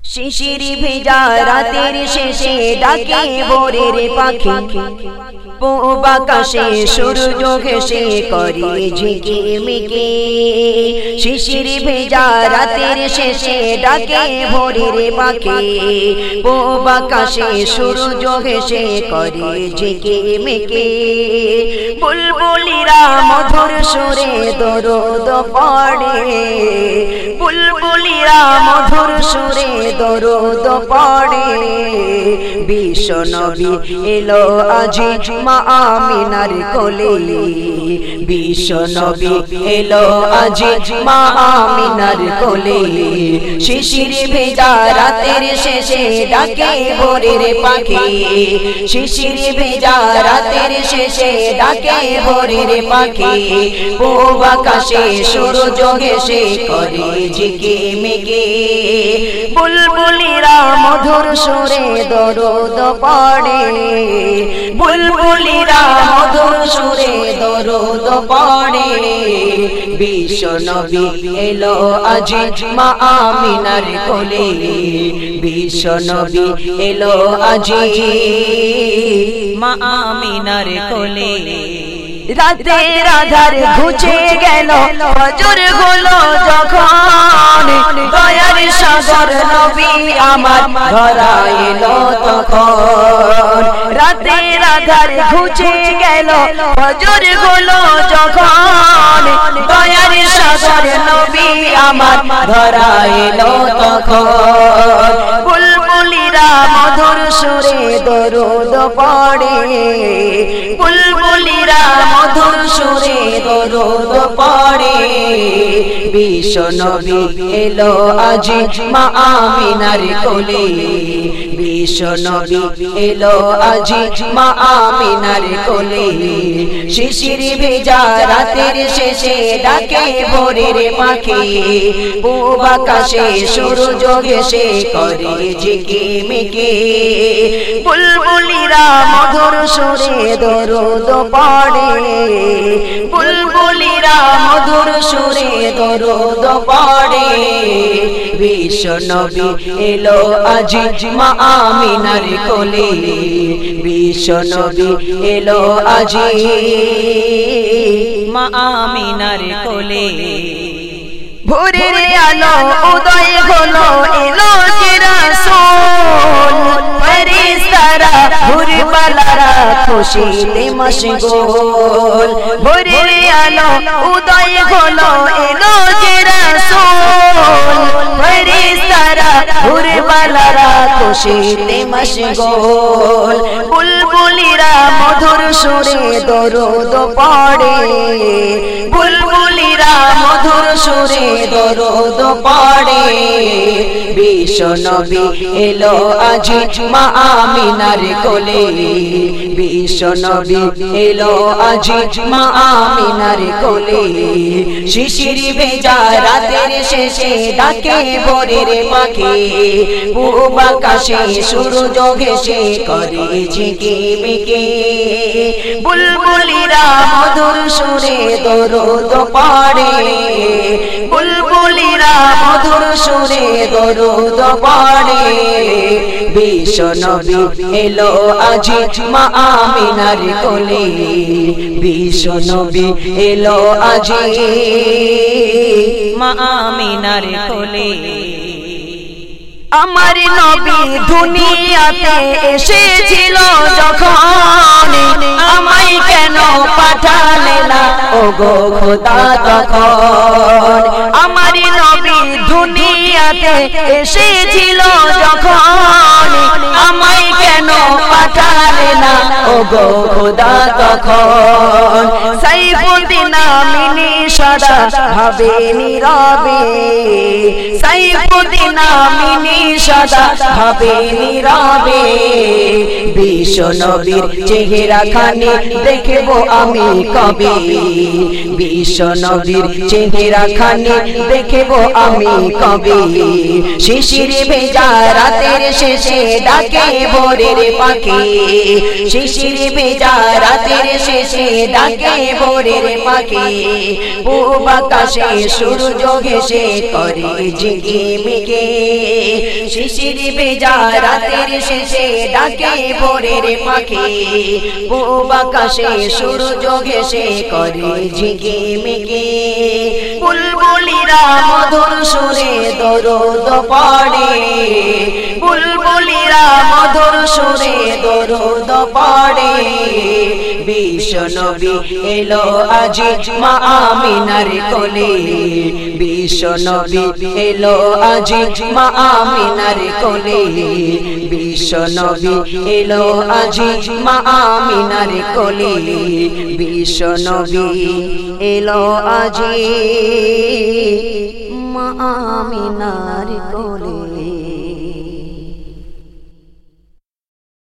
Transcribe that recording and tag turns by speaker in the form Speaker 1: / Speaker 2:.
Speaker 1: শিশিরি ভেজা রাতের শেষে ডাকে ভোরের পাখি, পূব আকাশে সূর্য ঘেঁষে করে ঝিকিমিকি। শিশিরি ভেজা রাতের শেষে ডাকে ভোরের পাখি, পূব আকাশে সূর্য ঘেঁষে করে ঝিকিমিকি। বুলবুলিরা মধুর সুরে দরুদ পড়ে, বুলবুলিরা মধুর সুরে দরুদ পড়ে। বিশ্ব নবী এলো আজি মা আমিনার কোলে, বিশ্ব নবী এলো আজি মা আমিনার কোলে। শিশিরি ভেজা রাতের শেষে ডাকে ভোরের পাখি, শিশিরি ভেজা রাতের শেষে ডাকে ভোরের পাখি। পূব আকাশে সূর্য ঘেঁষে করে ঝিকিমিকি। বুলবুলিরা মধুর সুরে দরুদ পড়ে, বুলবুলিরা মধুর সুরে দরুদ পড়ে। বিশ্ব নবী এলো আজি মা আমিনার কোলে, বিশ্ব নবী এলো আজি মা আমিনার কোলে। রাতের আধার ঘুচে গেল ফজর হলো যখন, দয়ার সাগর নবী আমার ধরা এলো তখন। রাতের আধার ঘুচে গেল ফজর হলো যখন, দয়ার সাগর নবী আমার ধরা এলো তখন। বুলবুলিরা মধুর সুরে দরুদ পড়ে, বুলবুলিরা মধুর সুরে দরুদ পড়ে। বিশ্ব নবী এলো আজি মা আমিনার কোলে, বিশ্ব নবী এলো আজি মা আমিনার কোলে। শিশিরি ভেজা রাতের শেষে ডাকে ভোরের পাখি, পূব আকাশে সূর্য ঘেঁষে করে ঝিকিমিকি। বুলবুলিরা মধুর সুরে দরুদ পড়ে, বুলবুলিরা মধুর সুরে দরুদ পড়ে। বিশ্ব নবী এলো আজি মা আমিনার কোলে, বিশ্ব নবী এলো আজি মা আমিনার কোলে। ভোরের আলো উদয় হলো এলো যে রাসূল, ফেরেশতারা হুরবালারা খুশিতে মশগুল। ভোরের আলো উদয় হলো এলো যে রাসূল, ফেরেশতারা হুরবালারা খুশিতে মশগুল। বুলবুলিরা মধুর সুরে দরুদ পড়ে, বুলবুলিরা মধুর সুরে দরুদ পড়ে। বিশ্ব নবী এলো আজি মা আমিনার কোলে, বিশ্ব নবী এলো আজি মা আমিনার কোলে। শিশিরি ভেজা রাতের শেষে ডাকে ভোরের পাখি, পূব আকাশে সূর্য ঘেঁষে করে ঝিকিমিকি। বুলবুলিরা মধুর সুরে দরুদ পড়ে, বুলবুলিরা মধুর সুরে দরুদ পড়ে। বিশ্ব নবী এলো আজি মা আমিনার কোলে, বিশ্ব নবী এলো আজি মা আমিনার কোলে। আমার নবী দুনিয়াতে এসেছিল যখন, আমায় কেন পাঠালে না ওগো খোদা তখন। আমার নবী দুনিয়াতে এসেছিল যখন, আমায় কেন পাঠালে না ওগো খোদা তখন। সাইফুদ্দিন আমিনী সদা ভাবে নীরবে, সাইফুদ্দিন আমিনী সদা ভাবে নীরবে। বিশ্ব নবীর চেহারা খানি দেখবো আমি কবে, বিশ্ব নবীর চেহারা খানি দেখবো আমি কবে। শিশিরি ভেজা রাতের শেষে ডাকে ভোরের পাখি, শিশিরি ভেজা রাতের শেষে ডাকে ভোরের পাখি। পূব আকাশে সূর্য ঘেঁষে করে ঝিকিমিকি। শিশির ভেজা রাতের শেষে ডাকে ভোরের পাখি পূব আকাশে সূর্য ঘেঁষে করে ঝিকিমিকি বুলবুলিরা মধুর সুরে দরুদ পড়ে বুলবুলিরা মধুর সুরে দরুদ পড়ে বিশ্ব নবী এলো আজি মা আমিনার কোলে বিশ্ব নবী এলো আজি মা আমিনার কোলে বিশ্ব নবী এলো আজি মা আমিনার কোলে বিশ্ব নবী এলো আজি মা আমিনার কোলে।